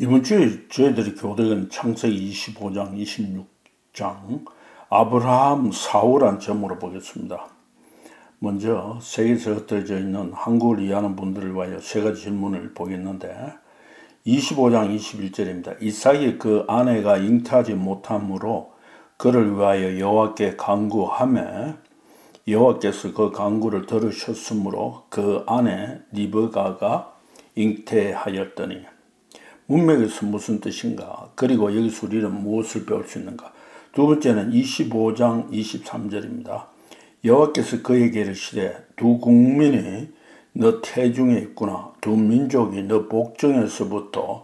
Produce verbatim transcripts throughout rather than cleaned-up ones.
이번 주에 저희들이 교대는 창세기 이십오 장, 이십육 장 아브라함 사후란 제목으로 보겠습니다. 먼저 세계에서 흩어져 있는 한국을 이해하는 분들을 위하여 세 가지 질문을 보겠는데, 이십오 장 이십일 절입니다. 이삭이 그 아내가 잉태하지 못함으로 그를 위하여 여호와께 간구하매 여호와께서 그 간구를 들으셨으므로 그 아내 리브가가 잉태하였더니. 문맥에서 무슨 뜻인가? 그리고 여기서 우리는 무엇을 배울 수 있는가? 두 번째는 이십오 장 이십삼 절입니다. 여호와께서 그에게 이르시되 두 국민이 너 태중에 있구나. 두 민족이 너 복중에서부터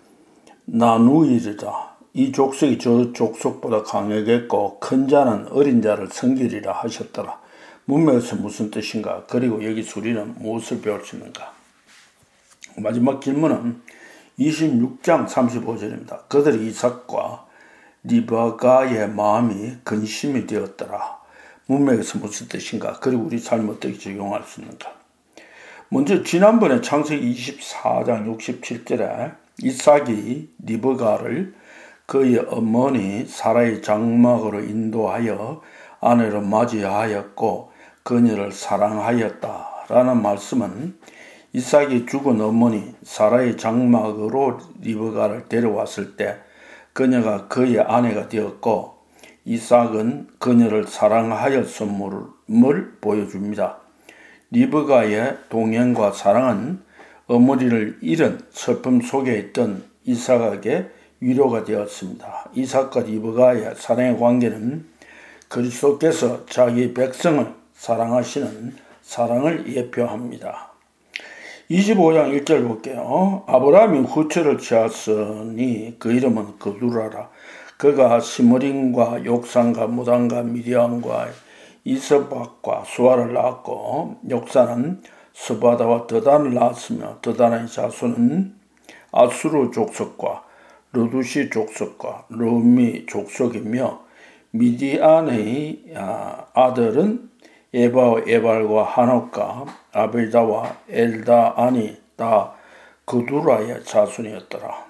나누이리라. 이 족속이 저 족속보다 강하겠고 큰 자는 어린 자를 섬기리라 하셨더라. 문맥에서 무슨 뜻인가? 그리고 여기서 우리는 무엇을 배울 수 있는가? 마지막 질문은 이십육 장 삼십오 절입니다. 그들이 이삭과 리브가의 마음이 근심이 되었더라. 문맥에서 무슨 뜻인가? 그리고 우리 삶을 어떻게 적용할 수 있는가? 먼저 지난번에 창세기 이십사 장 육십칠 절에 이삭이 리브가를 그의 어머니 사라의 장막으로 인도하여 아내로 맞이하였고 그녀를 사랑하였다라는 말씀은 이삭이 죽은 어머니 사라의 장막으로 리브가를 데려왔을 때 그녀가 그의 아내가 되었고 이삭은 그녀를 사랑하였음을 보여줍니다. 리브가의 동행과 사랑은 어머니를 잃은 슬픔 속에 있던 이삭에게 위로가 되었습니다. 이삭과 리브가의 사랑의 관계는 그리스도께서 자기 백성을 사랑하시는 사랑을 예표합니다. 이십오 장 일 절 볼게요. 아브라함이 후처를 취하으니 그 이름은 그두라라. 그가 시므림과 욕산과 무단과 미디안과 이스박과 수아를 낳았고 욕산은 스바다와 드단을 낳았으며 드단의 자손은 아수르 족속과 르두시 족속과 르미 족속이며 미디안의 아들은 에바와 에발과 하녹과 아벨다와 엘다안이 다 그두라의 자손이었더라.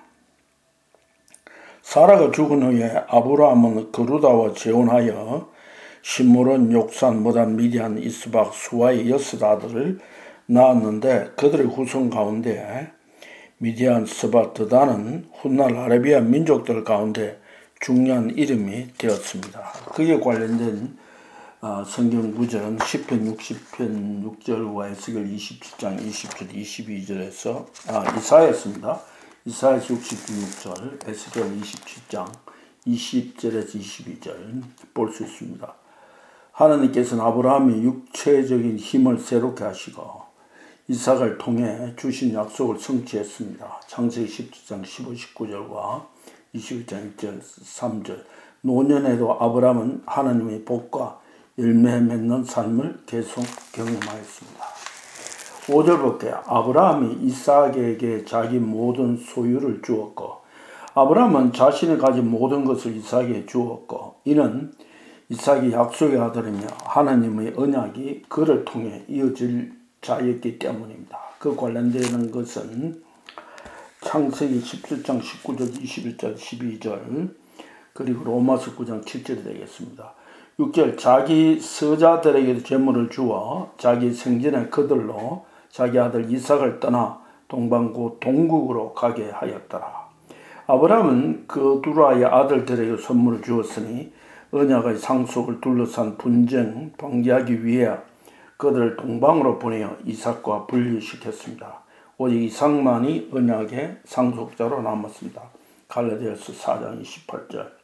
사라가 죽은 후에 아브라함은 그루다와 재혼하여 시므론, 욕산, 무단, 미디안, 이스박, 수아의 여섯 아들을 낳았는데 그들의 후손 가운데 미디안, 스바, 드단은 훗날 아라비아 민족들 가운데 중요한 이름이 되었습니다. 그에 관련된 아, 성경 구절은 시편 육십 편 육 절과 에스겔 이십칠 장 이십 절 이십이 절에서 아, 이사야였습니다. 이사야 육십육 절, 에스겔 이십칠 장 이십 절에서 이십이 절 볼 수 있습니다. 하나님께서는 아브라함이 육체적인 힘을 새롭게 하시고 이삭을 통해 주신 약속을 성취했습니다. 창세기 십칠 장 십오, 십구 절과 이십일 장 일 절, 삼 절. 노년에도 아브라함은 하나님의 복과 열매 맺는 삶을 계속 경험하였습니다. 오 절 볼게요. 아브라함이 이삭에게 자기 모든 소유를 주었고 아브라함은 자신이 가진 모든 것을 이삭에게 주었고 이는 이삭이 약속의 아들이며 하나님의 언약이 그를 통해 이어질 자였기 때문입니다. 그 관련되는 것은 창세기 십칠 장 십구 절, 이십일 절, 십이 절 그리고 로마서 구 장 칠 절이 되겠습니다. 육 절 자기 서자들에게도 재물을 주어 자기 생전에 그들로 자기 아들 이삭을 떠나 동방 곧 동국으로 가게 하였더라. 아브라함은 그 두라의 아들들에게 선물을 주었으니 언약의 상속을 둘러싼 분쟁 방지하기 위해 그들을 동방으로 보내어 이삭과 분리시켰습니다. 오직 이삭만이 언약의 상속자로 남았습니다. 갈라디아서 사 장 이십팔 절.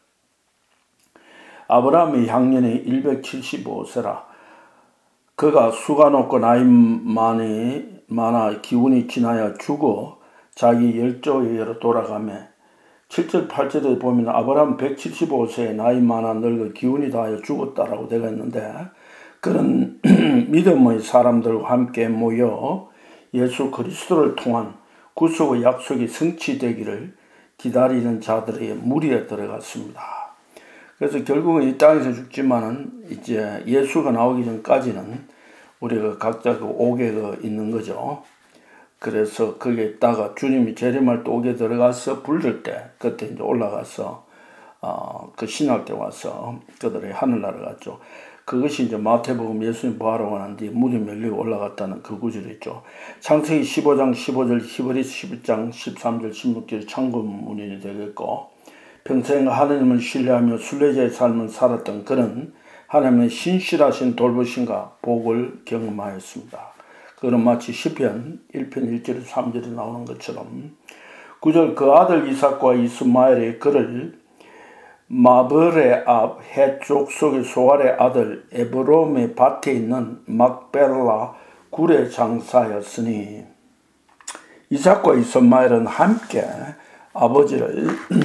아브라함의 향년이 백칠십오 세라. 그가 수가 높고 나이 많이, 많아 기운이 지나야 죽어 자기 열조에게로 돌아가며 칠 절 팔 절에 보면 아브라함 백칠십오 세에 나이 많아 늙어 기운이 다하여 죽었다라고 되어 있는데 그는 믿음의 사람들과 함께 모여 예수 그리스도를 통한 구속의 약속이 성취되기를 기다리는 자들의 무리에 들어갔습니다. 그래서 결국은 이 땅에서 죽지만은 이제 예수가 나오기 전까지는 우리가 각자 그 옥에 있는 거죠. 그래서 거기에다가 주님이 재림할 때 옥에 들어가서 부를 때 그때 이제 올라가서 어, 그 신학 때 와서 그들의 하늘나라 갔죠. 그것이 이제 마태복음 예수님 부활하고 난 뒤에 문이 열리고 올라갔다는 그 구절이죠. 창세기 십오 장 십오 절, 히브리서 십일 장 십삼 절, 십육 절 창고문이 되겠고, 평생 하나님을 신뢰하며 순례자의 삶을 살았던 그는 하나님의 신실하신 돌보심과 복을 경험하였습니다. 그는 마치 시편 일 편 일 절 삼 절에 나오는 것처럼 구 절 그 아들 이삭과 이스마엘이 그를 마블의 앞 해쪽 속의 소알의 아들 에브롬의 밭에 있는 막벨라 굴에 장사였으니, 이삭과 이스마엘은 함께 아버지를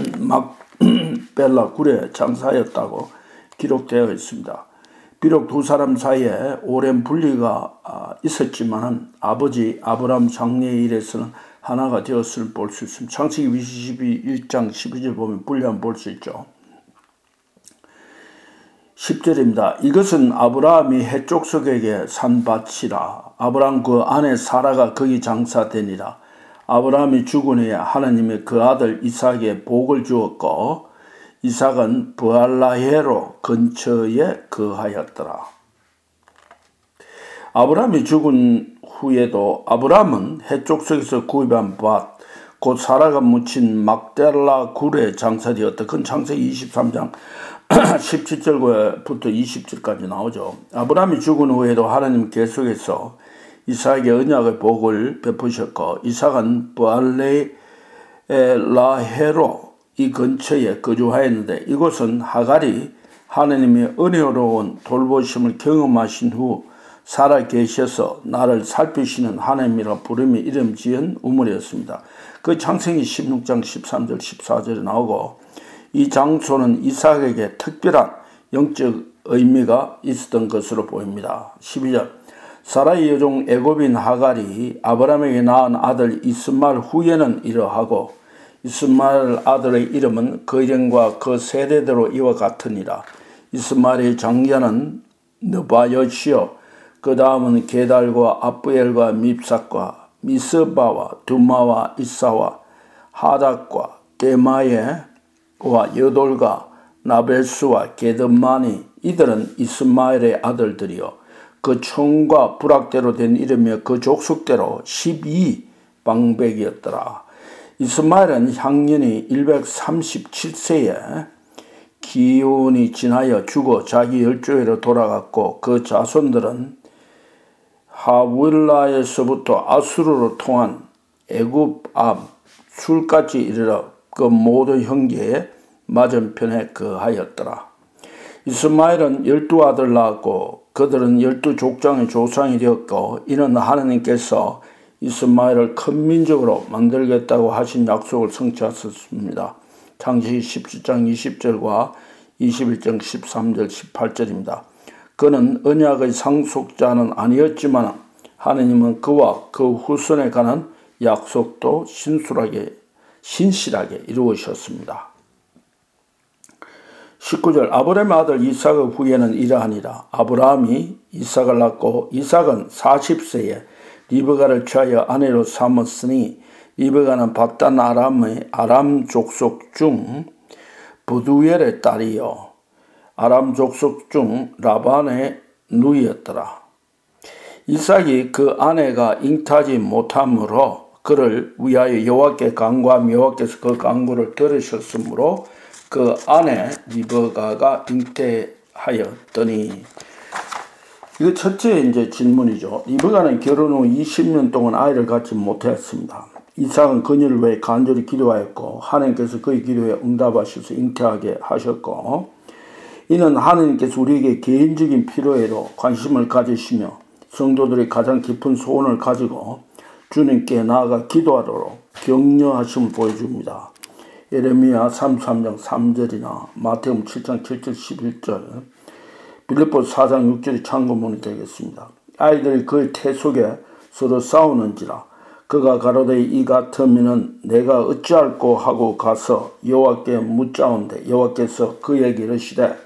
막벨라 굴에 장사하였다고 기록되어 있습니다. 비록 두 사람 사이에 오랜 분리가 있었지만 아버지 아브라함 장래의 일에서는 하나가 되었음을 볼 수 있습니다. 창세기 이십일 장 십이 절 보면 분리하면 볼 수 있죠. 십 절입니다. 이것은 아브라함이 해족속에게 산 밭이라. 아브라함 그 아내 사라가 거기 장사되니라. 아브라함이 죽은 후에 하나님이 그 아들 이삭에게 복을 주었고, 이삭은 브알라헤로 근처에 거하였더라. 아브라함이 죽은 후에도 아브라함은 해족속에서 구입한 밭, 곧 사라가 묻힌 막델라 굴에 장사되었다. 그건 창세기 이십삼 장 십칠 절부터 이십 절까지 나오죠. 아브라함이 죽은 후에도 하나님 계속해서 이삭에게 언약의 복을 베푸셨고, 이삭은 브알레라헤로 이 근처에 거주하였는데, 이곳은 하갈이 하나님의 은혜로운 돌보심을 경험하신 후 살아 계셔서 나를 살피시는 하나님이라 부름이 이름 지은 우물이었습니다. 그 창세기 십육 장 십삼 절 십사 절에 나오고, 이 장소는 이삭에게 특별한 영적 의미가 있었던 것으로 보입니다. 십이 절 사라의 여종 애굽인 하갈이 아브라함에게 낳은 아들 이스마엘 후에는 이러하고, 이스마엘 아들의 이름은 그 이름과 그 세대대로 이와 같으니라. 이스마엘의 장자는 느바여시요, 그 다음은 게달과 아브엘과 밉삭과 미스바와 두마와 이사와 하닥과 게마예와 여돌과 나벨수와 게드마니, 이들은 이스마엘의 아들들이요 그 총과 부락대로 된 이름이며 그 족속대로 십이 방백이었더라. 이스마엘은 향년이 백삼십칠 세에 기온이 지나여 죽어 자기 열조회로 돌아갔고, 그 자손들은 하윌라에서부터 아수르로 통한 애굽 앞 술까지 이르러 그 모든 형제의 맞은편에 거하였더라. 이스마엘은 열두 아들 낳았고 그들은 열두 족장의 조상이 되었고, 이는 하나님께서 이스마엘을 큰 민족으로 만들겠다고 하신 약속을 성취하셨습니다. 창세기 십칠 장 이십 절과 이십일 장 십삼 절 십팔 절입니다. 그는 언약의 상속자는 아니었지만 하나님은 그와 그 후손에 관한 약속도 신실하게, 신실하게 이루으셨습니다. 십구 절 아브라함의 아들 이삭의 후에는 이러하니라. 아브라함이 이삭을 낳고 이삭은 사십 세에 리브가를 취하여 아내로 삼았으니, 리브가는 박단 아람의 아람 족속 중 부두엘의 딸이요 아람 족속 중 라반의 누이였더라. 이삭이 그 아내가 잉타지 못함으로 그를 위하여 여호와께 간구하며 여호와께서 그 간구를 들으셨으므로 그 아내 리브가가 잉태하였더니. 이거 첫째 이제 질문이죠. 리브가는 결혼 후 이십 년 동안 아이를 갖지 못했습니다. 이삭은 그녀를 위해 간절히 기도하였고 하나님께서 그의 기도에 응답하셔서 잉태하게 하셨고, 이는 하나님께서 우리에게 개인적인 필요에도 관심을 가지시며 성도들이 가장 깊은 소원을 가지고 주님께 나아가 기도하도록 격려하심을 보여줍니다. 예레미야 삼십삼 장 삼 절이나 마태복음 칠 장 칠 절 십일 절, 빌립보서 사 장 육 절이 참고문이 되겠습니다. 아이들이 그의 태 속에 서로 싸우는지라 그가 가로되 이 같으면은 내가 어찌할꼬 하고 가서 여호와께 묻자온대 여호와께서 그에게 이르시되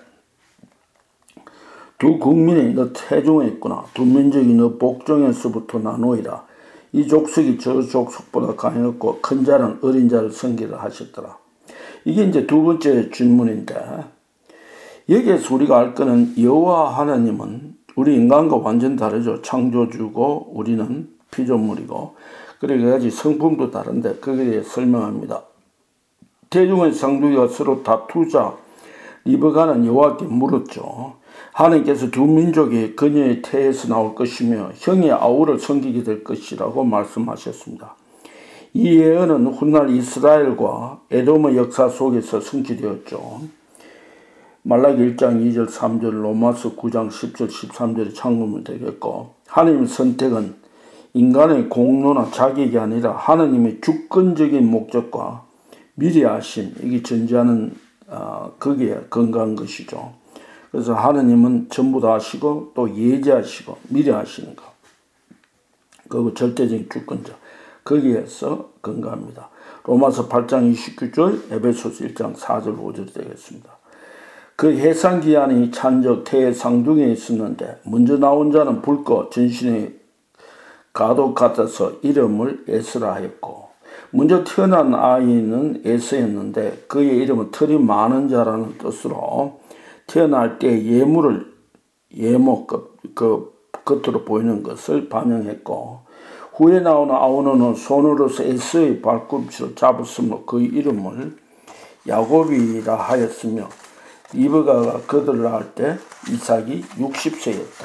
두 국민이 너 태중에 있구나. 두 민족이 너 복종에서부터 나누이라. 이 족속이 저 족속보다 강했고 큰 자는 어린 자를 섬기라 하셨더라. 이게 이제 두 번째 질문인데, 여기에서 우리가 알 거는 여호와 하나님은 우리 인간과 완전 다르죠. 창조주고 우리는 피조물이고, 그래가지고 성품도 다른데 거기에 대해 설명합니다. 대중의 쌍둥이가 서로 다투자 리브가는 여호와께 물었죠. 하나님께서 두 민족이 그녀의 태에서 나올 것이며 형이 아우를 섬기게 될 것이라고 말씀하셨습니다. 이 예언은 훗날 이스라엘과 에돔의 역사 속에서 성취되었죠. 말라기 일 장 이 절 삼 절, 로마서 구 장 십 절 십삼 절이 참고면 되겠고, 하나님의 선택은 인간의 공로나 자격이 아니라 하나님의 주권적인 목적과 미리 아심, 이게 전제하는 어, 거기에 근거한 것이죠. 그래서 하나님은 전부 다 아시고 또 예지하시고 미리 아시는 것, 그리고 절대적인 주권자, 거기에서 근거합니다. 로마서 팔 장 이십구 절, 에베소서 일 장 사 절 오 절이 되겠습니다. 그 해상기한이 찬적 태의 상중에 있었는데 먼저 나온 자는 붉고 전신의 가독 같아서 이름을 에스라 하였고, 먼저 태어난 아이는 에서였는데 그의 이름은 털이 많은 자라는 뜻으로 태어날 때 예물을 예목 그, 그 겉으로 보이는 것을 반영했고, 후에 나오는 아우노는 손으로서 에서의 발꿈치를 잡았으므로 그의 이름을 야곱이라 하였으며, 리브가가 그들을 낳을 때 이삭이 육십 세였다.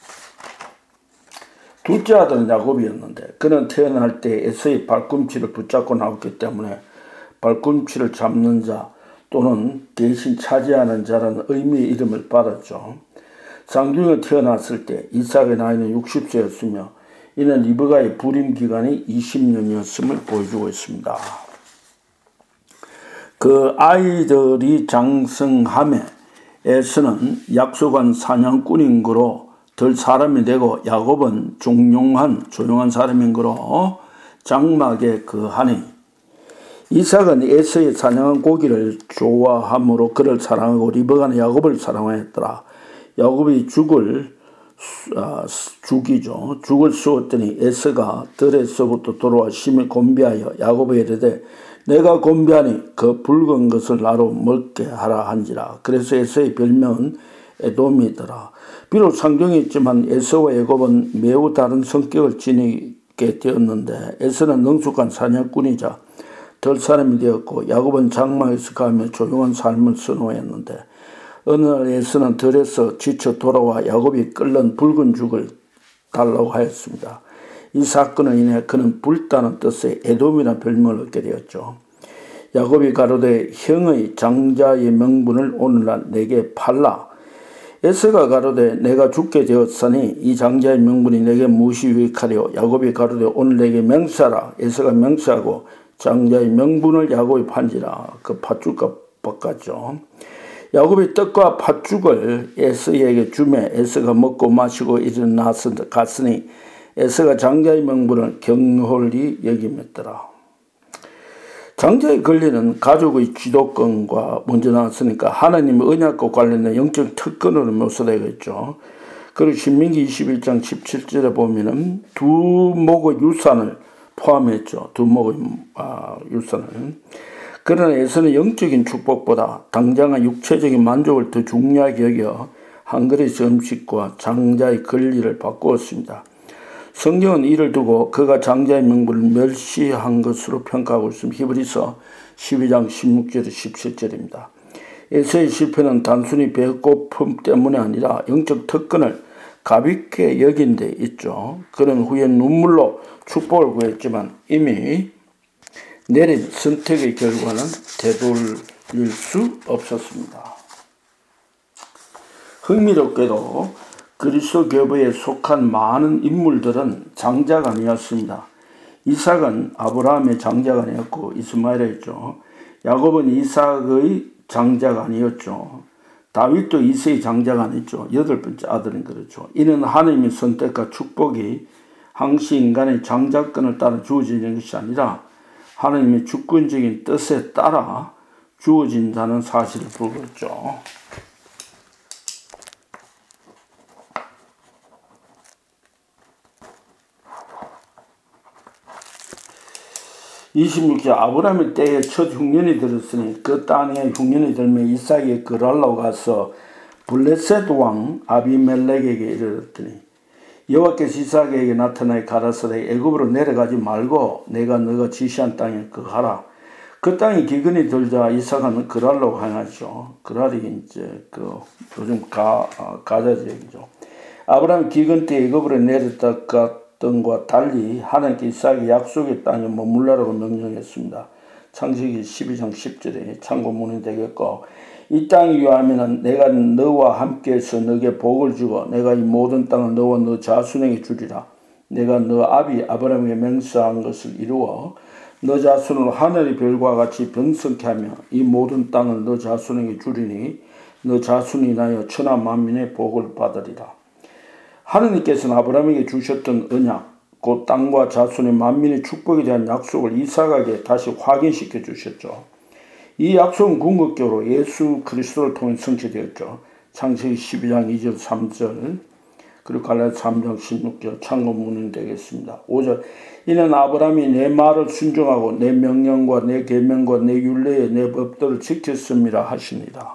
둘째 아들은 야곱이었는데 그는 태어날 때 에서의 발꿈치를 붙잡고 나왔기 때문에 발꿈치를 잡는 자 또는 대신 차지하는 자라는 의미의 이름을 받았죠. 쌍둥이가 태어났을 때 이삭의 나이는 육십 세였으며 이는 리브가의 불임 기간이 이십 년이었음을 보여주고 있습니다. 그 아이들이 장성함에 에서는 약속한 사냥꾼인 거로 덜 사람이 되고, 야곱은 종용한 조용한 사람인 거로 장막에 거하니, 이삭은 에서의 사냥한 고기를 좋아함으로 그를 사랑하고 리브가는 야곱을 사랑하였더라. 야곱이 죽을 아, 죽이죠. 죽을 쏘았더니 에서가 들에서부터 돌아와 심히 곤비하여 야곱에게 이르되 내가 곤비하니 그 붉은 것을 나로 먹게 하라 한지라. 그래서 에서의 별명은 에돔이더라. 비록 상경이 있지만 에서와 야곱은 매우 다른 성격을 지니게 되었는데, 에서는 능숙한 사냥꾼이자 덜 사람이 되었고 야곱은 장막에서 가며 조용한 삶을 선호했는데, 어느 날 에서는 들에서 지쳐 돌아와 야곱이 끓는 붉은 죽을 달라고 하였습니다. 이 사건으로 인해 그는 불다는 뜻의 에돔이라는 별명을 얻게 되었죠. 야곱이 가로되 형의 장자의 명분을 오늘날 내게 팔라. 에서가 가로되 내가 죽게 되었으니 이 장자의 명분이 내게 무엇이 유익하리요. 야곱이 가로되 오늘 내게 맹세하라. 에서가 맹세하고 장자의 명분을 야곱이 판지라. 그 팥죽값 바꿨죠. 야곱이 떡과 팥죽을 에서에게 주매 에서가 먹고 마시고 일어나서 갔으니 에서가 장자의 명분을 경홀히 여김했더라. 장자의 권리는 가족의 지도권과 먼저 나왔으니까 하나님의 언약과 관련된 영적 특권으로 묘사되겠죠. 그리고 신명기 이십일 장 십칠 절에 보면은 두 목의 유산을 포함했죠. 두 목의 아, 유산을. 그러나 에서는 영적인 축복보다 당장의 육체적인 만족을 더 중요하게 여겨 한 그릇 음식과 장자의 권리를 바꾸었습니다. 성경은 이를 두고 그가 장자의 명분을 멸시한 것으로 평가하고 있습니다. 히브리서 십이 장 십육 절에 십칠 절입니다. 에서의 실패는 단순히 배고픔 때문이 아니라 영적 특권을 가볍게 여긴 데 있죠. 그는 후에 눈물로 축복을 구했지만 이미 내린 선택의 결과는 되돌릴 수 없었습니다. 흥미롭게도 그리스도 교회에 속한 많은 인물들은 장자가 아니었습니다. 이삭은 아브라함의 장자가 아니었고 이스마엘이었죠. 야곱은 이삭의 장자가 아니었죠. 다윗도 이세의 장자가 아니었죠. 여덟 번째 아들인 그렇죠. 이는 하나님의 선택과 축복이 항시 인간의 장자권을 따라 주어지는 것이 아니라 하나님의 주권적인 뜻에 따라 주어진다는 사실을 보였죠. 이십육 절 아브라함의 때에 첫 흉년이 들었으니 그 땅에 흉년이 들며 이삭이 그랄로 가서 블레셋 왕 아비멜렉에게 이르렀더니 여호와께서 이삭에게 나타나게 가라사대 애굽으로 내려가지 말고 내가 너가 지시한 땅에 거하라. 그 땅이 기근이 들자 이삭은 그랄로 향하죠. 그랄이 이제 그 요즘 가 가자 지역이죠. 아브라함 기근 때 애굽으로 내렸던 것과 달리 하나님께 이삭의 약속의 땅에 머물라라고 명령했습니다. 창세기 십이 장 십 절에 참고문이 되겠고, 이 땅이 위하면은 내가 너와 함께해서 너에게 복을 주고 내가 이 모든 땅을 너와 너 자손에게 주리라. 내가 너 아비 아브라함에게 맹세한 것을 이루어 너 자손을 하늘의 별과 같이 번성케 하며 이 모든 땅을 너 자손에게 주리니 너 자손이 인하여 천하 만민의 복을 받으리라. 하느님께서는 아브라함에게 주셨던 언약, 곧 땅과 자손의 만민의 축복에 대한 약속을 이삭에게 다시 확인시켜 주셨죠. 이 약속은 궁극적으로 예수 그리스도를 통해 성취되었죠. 창세기 십이 장 이 절 삼 절, 그리고 갈라디아 삼 장 십육 절 참고문이 되겠습니다. 오 절 이는 아브라함이 내 말을 순종하고 내 명령과 내 계명과 내 율례의 내 법도를 지켰습니다 하십니다.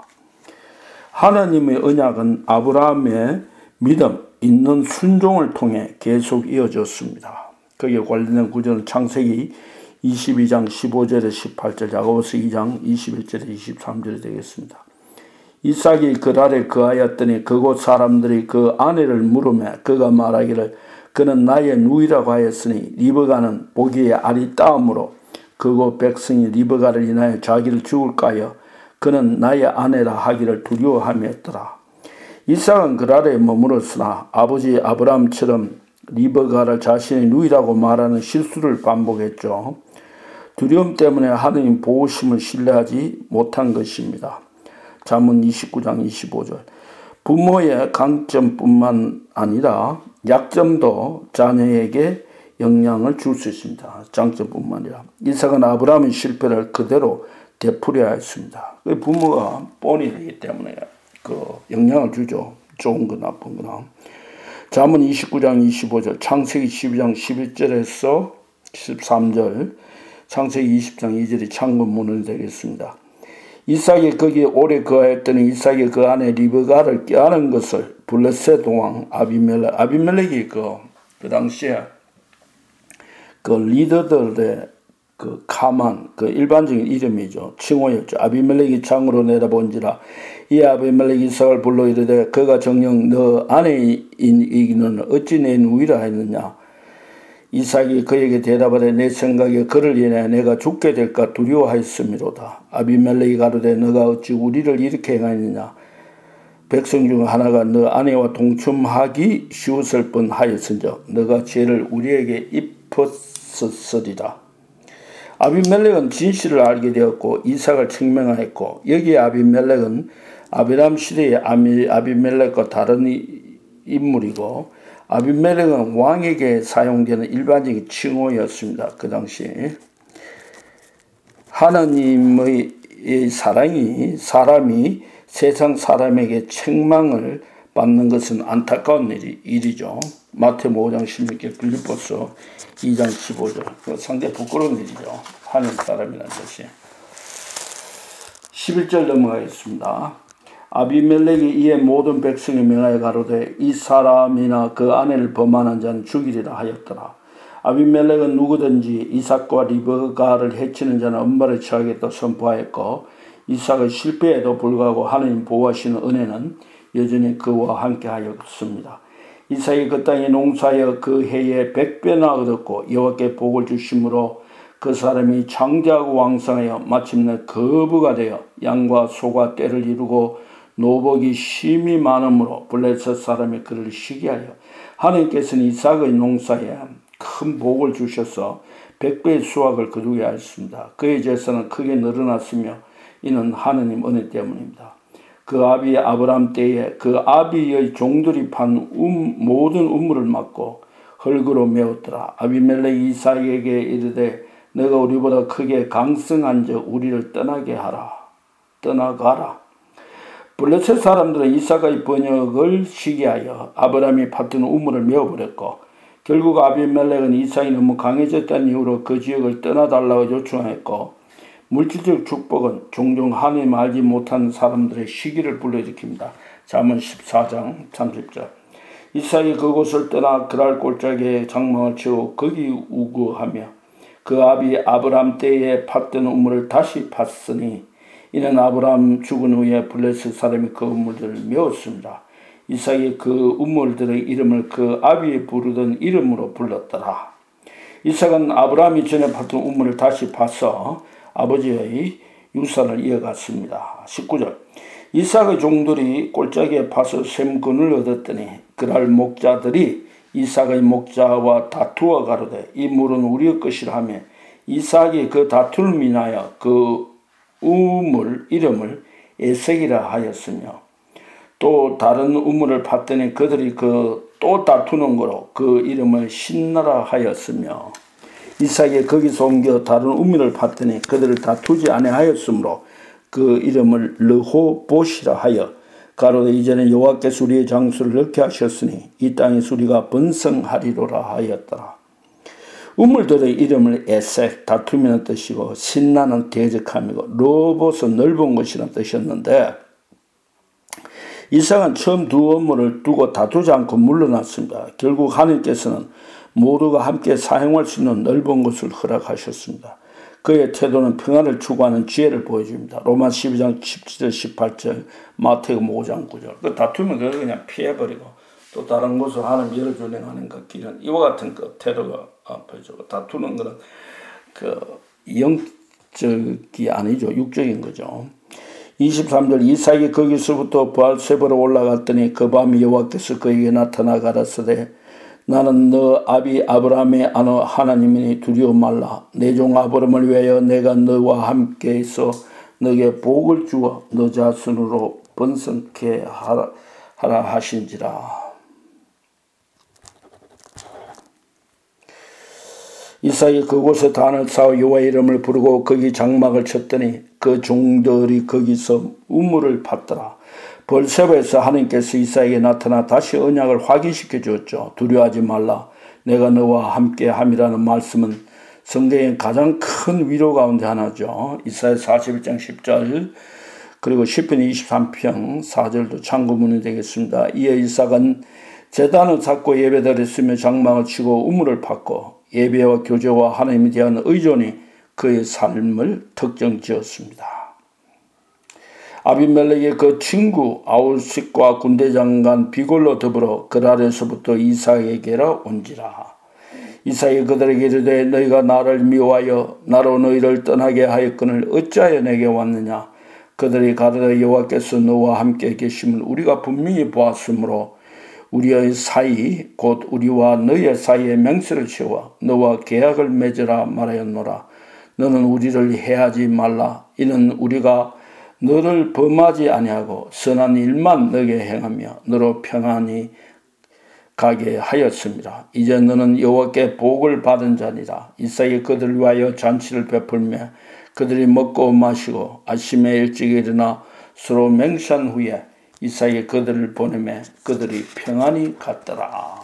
하나님의 언약은 아브라함의 믿음, 있는 순종을 통해 계속 이어졌습니다. 거기에 관련된 구절은 창세기 이십이 장 십오 절에 십팔 절, 야고보서 이 장 이십일 절에 이십삼 절이 되겠습니다. 이삭이 그랄에 거하였더니 그곳 사람들이 그 아내를 물으며 그가 말하기를 그는 나의 누이라고 하였으니 리브가는 보기에 아리따움으로 그곳 백성이 리브가를 인하여 자기를 죽을까 하여 그는 나의 아내라 하기를 두려워함이었더라. 이삭은 그랄에 머물었으나 아버지 아브라함처럼 리브가를 자신의 누이라고 말하는 실수를 반복했죠. 두려움 때문에 하느님 보호심을 신뢰하지 못한 것입니다. 잠언 이십구 장 이십오 절 부모의 강점뿐만 아니라 약점도 자녀에게 영향을 줄 수 있습니다. 장점뿐만 아니라 이삭은 아브라함의 실패를 그대로 되풀이하여 했습니다. 부모가 본이 되기 때문에 그 영향을 주죠. 좋은 거 나쁜 거나. 잠언 이십구 장 이십오 절, 창세기 십이 장 십일 절에서 십삼 절, 창세기 이십 장 이 절이 참고문이 되겠습니다. 이삭이 거기에 오래 거하였더니 이삭이 그 안에 리브가를 껴안은 것을 블레셋 왕 아비멜렉, 아비멜렉이 그, 그 당시에 그 리더들의 그 가만, 그 일반적인 이름이죠. 칭호였죠. 아비멜렉이 창으로 내다본지라 이 아비멜렉이 이삭을 불러 이르되 그가 정녕 너 아내이기는 어찌 내 누이라 했느냐. 이삭이 그에게 대답하되 내 생각에 그를 인해 내가 죽게 될까 두려워하였음이로다. 아비멜렉이 가로되 너가 어찌 우리를 이렇게 행하느냐. 백성 중 하나가 너 아내와 동침하기 쉬웠을 뻔하였은즉 너가 죄를 우리에게 입었으리라. 아비멜렉은 진실을 알게 되었고 이삭을 책명하였고 여기에 아비멜렉은 아브라함 시대의 아비멜렉과 다른 인물이고 아비멜렉은 왕에게 사용되는 일반적인 칭호였습니다. 그 당시 하나님의 사랑이 사람이 세상 사람에게 책망을 받는 것은 안타까운 일이, 일이죠. 마태복음 오 장 십육 절, 빌립보서 이 장 십오 절. 상당히 부끄러운 일이죠. 하는 사람이라는 것이. 십일 절 넘어가겠습니다. 아비멜렉이 이에 모든 백성이 명하여 가로되 이 사람이나 그 아내를 범하는 자는 죽이리라 하였더라. 아비멜렉은 누구든지 이삭과 리브가를 해치는 자는 엄벌에 처하겠다 선포하였고 이삭의 실패에도 불구하고 하나님 보호하시는 은혜는 여전히 그와 함께 하였습니다. 이삭이 그 땅에 농사하여 그 해에 백배나 얻었고 여호와께 복을 주심으로 그 사람이 장대하고 왕성하여 마침내 거부가 되어 양과 소가 떼를 이루고 노복이 심히 많으므로 블레셋 사람이 그를 시기하여 하나님께서는 이삭의 농사에 큰 복을 주셔서 백배의 수확을 거두게 하였습니다. 그의 재산은 크게 늘어났으며 이는 하느님 은혜 때문입니다. 그 아비 아브라함 때에 그 아비의 종들이 판 음, 모든 우물을 막고 흙으로 메웠더라. 아비멜렉이 이삭에게 이르되 너가 우리보다 크게 강성한 적 우리를 떠나게 하라. 떠나가라. 블레셋 사람들은 이삭의 번역을 시기하여 아브라함이 팠던 우물을 메워버렸고 결국 아비멜렉은 이삭이 너무 강해졌다는 이유로 그 지역을 떠나달라고 요청했고, 물질적 축복은 종종 하나님 알지 못하는 사람들의 시기를 불러일으킵니다. 잠언 십사 장 삼십 절. 이삭이 그곳을 떠나 그랄 골짜기에 장막을 치고 거기 우거하며 그 아비 아브람 때에 팠던 우물을 다시 팠으니 이는 아브람 죽은 후에 블레셋 사람이 그 우물들을 메웠습니다. 이삭이 그 우물들의 이름을 그 아비 부르던 이름으로 불렀더라. 이삭은 아브라함이 전에 팠던 우물을 다시 파서 아버지의 유산을 이어갔습니다. 십구 절. 이삭의 종들이 골짜기에 파서 샘근을 얻었더니 그날 목자들이 이삭의 목자와 다투어 가로되 이 물은 우리의 것이라 하며 이삭이 그 다툼을 인하여 그 우물 이름을 에색이라 하였으며, 또 다른 우물을 팠더니 그들이 그 또 다투는 거로 그 이름을 신나라 하였으며, 이삭이 거기서 옮겨 다른 우물을 팠더니 그들을 다투지 아니하였으므로 그 이름을 르호봇이라 하여 가로되 이제는 여호와께서 우리의 장수를 넓게 하셨으니 이 땅의 수리가 번성하리로라 하였더라. 우물들의 이름을 에색, 다툼이라는 뜻이고 신나는 대적함이고 르호봇은 넓은 것이라는 뜻이었는데, 이삭은 처음 두 우물을 두고 다투지 않고 물러났습니다. 결국 하나님께서는 모두가 함께 사용할 수 있는 넓은 것을 허락하셨습니다. 그의 태도는 평안을 추구하는 지혜를 보여줍니다. 로마 십이 장 십칠 절 십팔 절, 마태복음 오 장 구 절. 그 다투면 그걸 그냥 피해버리고 또 다른 곳으로 하나님 열어주려 하는 그 길은 이와 같은 그 태도가 보여주고, 다투는 것은 그 영적이 아니죠. 육적인 거죠. 이십삼 절. 이삭이 거기서부터 브알세바로 올라갔더니 그 밤 여호와께서 그에게 나타나 가라사대 나는 너 아비 아브라함의 하나님이니 두려워 말라. 내 종 아브라함을 위하여 내가 너와 함께 있어 너에게 복을 주어 너 자손으로 번성케 하라, 하라 하신지라. 이삭이 그곳에 단을 쌓아 여호와의 이름을 부르고 거기 장막을 쳤더니 그 종들이 거기서 우물을 팠더라. 벌세바에서 하나님께서 이삭에게 나타나 다시 언약을 확인시켜 주었죠. 두려워하지 말라. 내가 너와 함께 함이라는 말씀은 성경의 가장 큰 위로 가운데 하나죠. 이사야 사십일 장 십 절 그리고 시편 이십삼 편 사 절도 참고문이 되겠습니다. 이에 이삭은 제단을 쌓고 예배드렸으며 장막을 치고 우물을 팠고 예배와 교제와 하나님에 대한 의존이 그의 삶을 특정지었습니다. 아비멜렉의 그 친구 아우식과 군대장관 비골로 더불어 그랄에서부터 이삭에게로 온지라. 이삭이 그들에게 이르되 너희가 나를 미워하여 나로 너희를 떠나게 하였거늘 어찌하여 내게 왔느냐. 그들이 가로되 여호와께서 너와 함께 계심을 우리가 분명히 보았으므로 우리의 사이 곧 우리와 너의 사이에 맹세를 세워 너와 계약을 맺으라 말하였노라. 너는 우리를 해하지 말라. 이는 우리가 너를 범하지 아니하고 선한 일만 너에게 행하며 너로 평안히 가게 하였습니다. 이제 너는 여호와께 복을 받은 자니라. 이삭이 그들을 위하여 잔치를 베풀며 그들이 먹고 마시고 아침에 일찍 일어나 서로 맹세한 후에 이삭이 그들을 보내매 그들이 평안히 갔더라.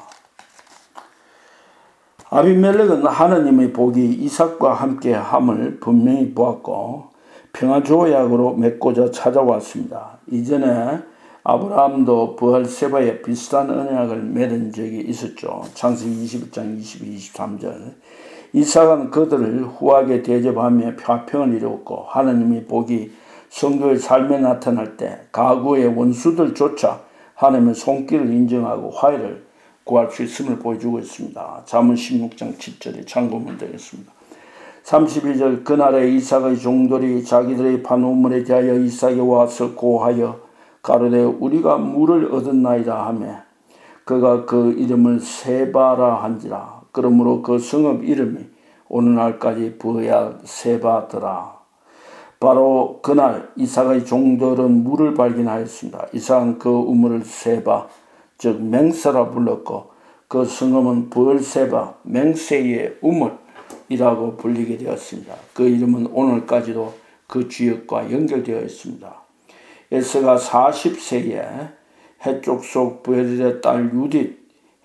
아비멜렉은 하나님의 복이 이삭과 함께 함을 분명히 보았고 평화조약으로 맺고자 찾아왔습니다. 이전에 아브라함도 브알세바에 비슷한 언약을 맺은 적이 있었죠. 창세기 이십일 장 이십이, 이십삼 절. 이삭은 그들을 후하게 대접하며 화평을 이루었고 하나님의 복이 성도의 삶에 나타날 때 가구의 원수들조차 하나님의 손길을 인정하고 화해를 구할 수 있음을 보여주고 있습니다. 잠언 십육 장 칠 절에 참고문 되겠습니다. 삼십이 절. 그날에 이삭의 종들이 자기들의 판 우물에 대하여 이삭에 와서 고하여 가로되 우리가 물을 얻었나이다 하며 그가 그 이름을 세바라 한지라. 그러므로 그 성읍 이름이 오늘날까지 브얄세바더라. 바로 그날 이삭의 종들은 물을 발견하였습니다. 이삭은 그 우물을 세바 즉 맹세라 불렀고 그 성읍은 브얄세바 맹세의 우물 이라고 불리게 되었습니다. 그 이름은 오늘까지도 그 지역과 연결되어 있습니다. 에스가 사십 세에 해족 속 부엘의 딸 유딧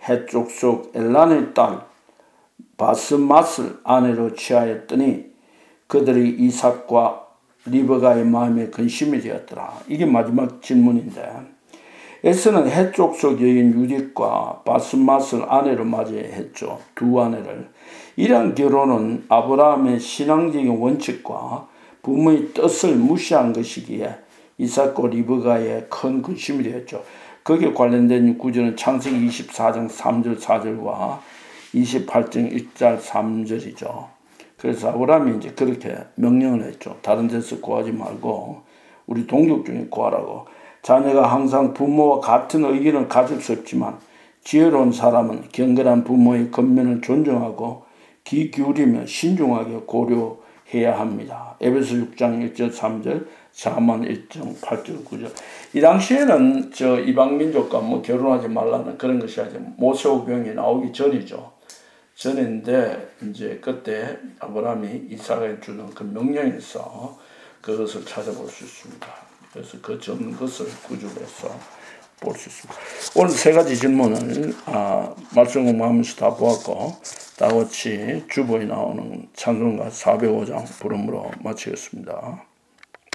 해쪽 속 엘란의 딸 바스맛을 아내로 취하였더니 그들이 이삭과 리브가의 마음에 근심이 되었더라. 이게 마지막 질문인데, 에서는 해쪽 속 여인 유딕과 바스맛을 아내로 맞이했죠. 두 아내를. 이러한 결혼은 아브라함의 신앙적인 원칙과 부모의 뜻을 무시한 것이기에 이삭과 리브가의 큰 근심이 되었죠. 거기에 관련된 구절은 창세기 이십사 장 삼 절 사 절과 이십팔 장 일 절 삼 절이죠. 그래서 아브라함이 이제 그렇게 명령을 했죠. 다른 데서 구하지 말고 우리 동족 중에 구하라고. 자녀가 항상 부모와 같은 의견을 가질 수 없지만 지혜로운 사람은 경건한 부모의 권면을 존중하고 귀 기울이며 신중하게 고려해야 합니다. 에베소 육 장 일 절 삼 절, 자만 일 장 팔 절 구 절. 이 당시에는 저 이방민족과 뭐 결혼하지 말라는 그런 것이 아직 모세오경이 나오기 전이죠. 전인데 이제 그때 아브라함이 이삭에게 주는 그 명령에서 그것을 찾아볼 수 있습니다. 그래서 그 전 것을 구절해서 볼 수 있습니다. 오늘 세 가지 질문을 아, 말씀 공부하면서 다 보았고, 다같이 주보에 나오는 찬송가 사백오 장 부름으로 마치겠습니다.